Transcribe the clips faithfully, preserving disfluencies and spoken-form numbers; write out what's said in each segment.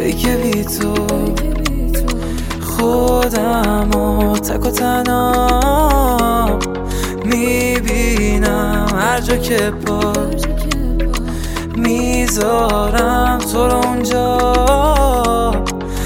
ای که بی تو خودم و تک و تنها میبینم، هر جا که پا میذارم تو رو اونجا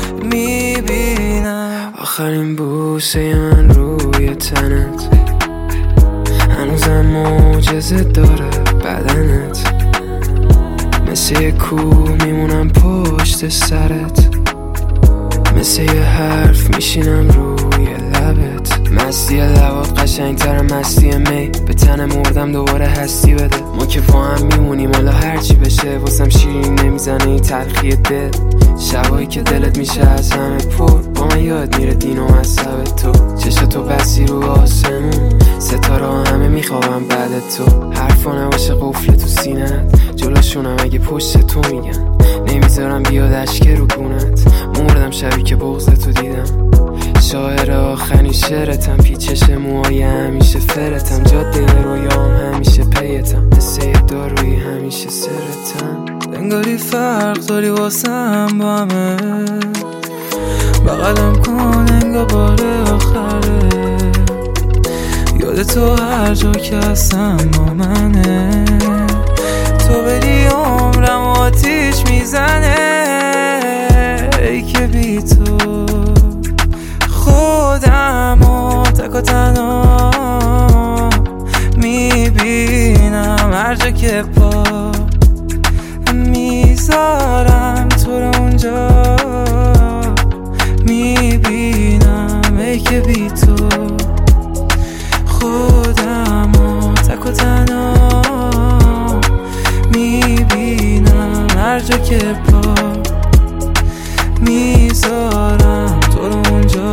میبینم. آخرین بوسه من روی تنت هنوزم معجزه داره بدنت، مثل یه کوه میمونم پشت سرت، مثل یه حرف میشینم روی لبت. مستی لبات قشنگتر مستی می، به تن مردم دوباره هستی بده. ما که با هم میمونیم حالا هرچی بشه، واسم شیرین نمیزنه این تلخی دل. شبایی که دلت میشه از همه پر، با من یاد میره دین و مذهب تو. چشاتو بسی رو آسمون، ستاره همه میخوابم بعد تو. حرفا نباشه قفل تو سینت، جلوشونم اگه پشت تو میگن، نمیذارم بیاد اشک رو گونت. مردم شبی که بغض تو دیدم، شاعر آخرین شعرتم، پیچش موهای همیشه فرتم، جاده رویام همیشه پیتم، مثل یه دارویی همیشه سرتم. انگاری فرق داری واسم با همه، بغلم کن انگار بار آخره، یاد تو هر جا که هستم با منه، تو بری عمرم آتیش میزنه. ای که بی تو خودم و تک و تنها میبینم، هر جا که پا میذارم تو رو اونجا میبینم. ای که بی تو خودم و تک و تنها میبینم، هر جا که پا میذارم تو رو اونجا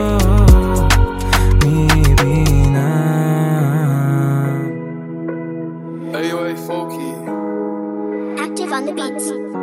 میبینم. Hey, yo, hey, Folky. Active on the beats.